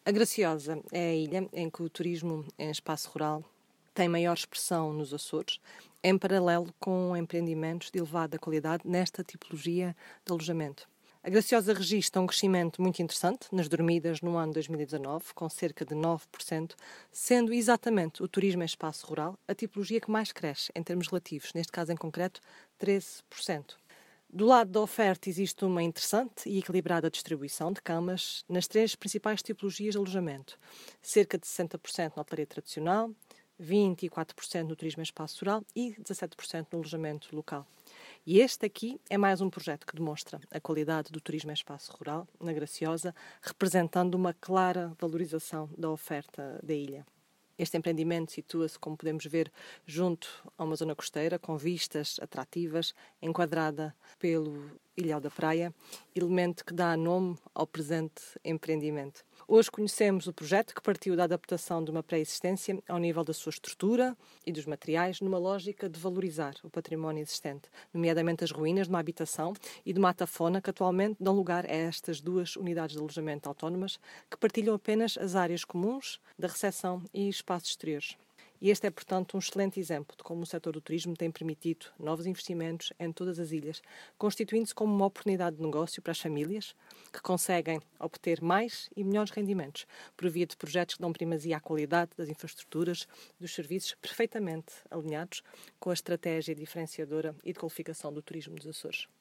A Graciosa é a ilha em que o turismo em espaço rural tem maior expressão nos Açores, em paralelo com empreendimentos de elevada qualidade nesta tipologia de alojamento. A Graciosa registra um crescimento muito interessante nas dormidas no ano 2019, com cerca de 9%, sendo exatamente o turismo em espaço rural a tipologia que mais cresce em termos relativos, neste caso em concreto, 13%. Do lado da oferta existe uma interessante e equilibrada distribuição de camas nas três principais tipologias de alojamento, cerca de 60% na hotelaria tradicional, 24% no turismo em espaço rural e 17% no alojamento local. E este aqui é mais um projeto que demonstra a qualidade do turismo em espaço rural, na Graciosa, representando uma clara valorização da oferta da ilha. Este empreendimento situa-se, como podemos ver, junto a uma zona costeira, com vistas atrativas, enquadrada pelo Ilhéu da Praia, elemento que dá nome ao presente empreendimento. Hoje conhecemos o projeto que partiu da adaptação de uma pré-existência ao nível da sua estrutura e dos materiais, numa lógica de valorizar o património existente, nomeadamente as ruínas de uma habitação e de uma atafona que atualmente dão lugar a estas duas unidades de alojamento autónomas que partilham apenas as áreas comuns da recepção e espaços exteriores. E este é, portanto, um excelente exemplo de como o setor do turismo tem permitido novos investimentos em todas as ilhas, constituindo-se como uma oportunidade de negócio para as famílias que conseguem obter mais e melhores rendimentos por via de projetos que dão primazia à qualidade das infraestruturas, dos serviços, perfeitamente alinhados com a estratégia diferenciadora e de qualificação do turismo dos Açores.